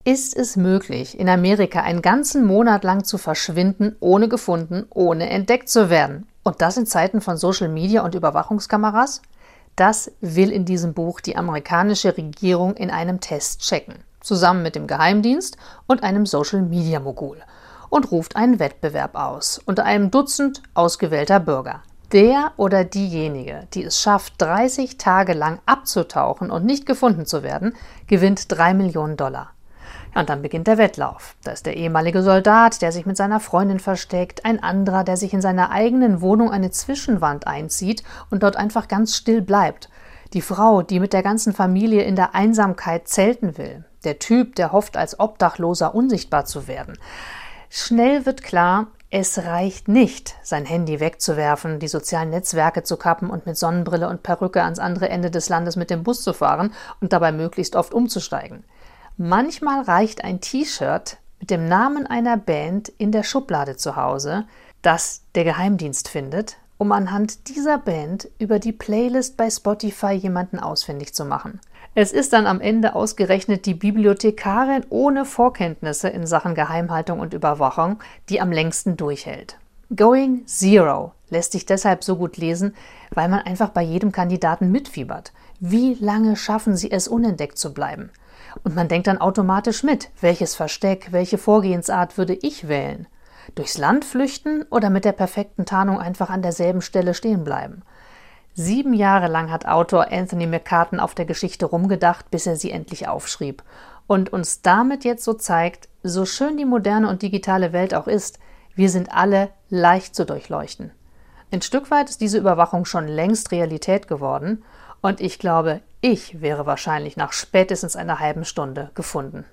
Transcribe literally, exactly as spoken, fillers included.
Ist es möglich, in Amerika einen ganzen Monat lang zu verschwinden, ohne gefunden, ohne entdeckt zu werden? Und das in Zeiten von Social Media und Überwachungskameras? Das will in diesem Buch die amerikanische Regierung in einem Test checken, zusammen mit dem Geheimdienst und einem Social Media Mogul, und ruft einen Wettbewerb aus unter einem Dutzend ausgewählter Bürger. Der oder diejenige, die es schafft, dreißig Tage lang abzutauchen und nicht gefunden zu werden, gewinnt drei Millionen Dollar. Und dann beginnt der Wettlauf. Da ist der ehemalige Soldat, der sich mit seiner Freundin versteckt, ein anderer, der sich in seiner eigenen Wohnung eine Zwischenwand einzieht und dort einfach ganz still bleibt. Die Frau, die mit der ganzen Familie in der Einsamkeit zelten will. Der Typ, der hofft, als Obdachloser unsichtbar zu werden. Schnell wird klar, es reicht nicht, sein Handy wegzuwerfen, die sozialen Netzwerke zu kappen und mit Sonnenbrille und Perücke ans andere Ende des Landes mit dem Bus zu fahren und dabei möglichst oft umzusteigen. Manchmal reicht ein T-Shirt mit dem Namen einer Band in der Schublade zu Hause, das der Geheimdienst findet, um anhand dieser Band über die Playlist bei Spotify jemanden ausfindig zu machen. Es ist dann am Ende ausgerechnet die Bibliothekarin ohne Vorkenntnisse in Sachen Geheimhaltung und Überwachung, die am längsten durchhält. Going Zero lässt sich deshalb so gut lesen, weil man einfach bei jedem Kandidaten mitfiebert. Wie lange schaffen sie es, unentdeckt zu bleiben? Und man denkt dann automatisch mit, welches Versteck, welche Vorgehensart würde ich wählen? Durchs Land flüchten oder mit der perfekten Tarnung einfach an derselben Stelle stehen bleiben? Sieben Jahre lang hat Autor Anthony McCarten auf der Geschichte rumgedacht, bis er sie endlich aufschrieb. Und uns damit jetzt so zeigt, so schön die moderne und digitale Welt auch ist, wir sind alle leicht zu durchleuchten. Ein Stück weit ist diese Überwachung schon längst Realität geworden. Und ich glaube, ich wäre wahrscheinlich nach spätestens einer halben Stunde gefunden.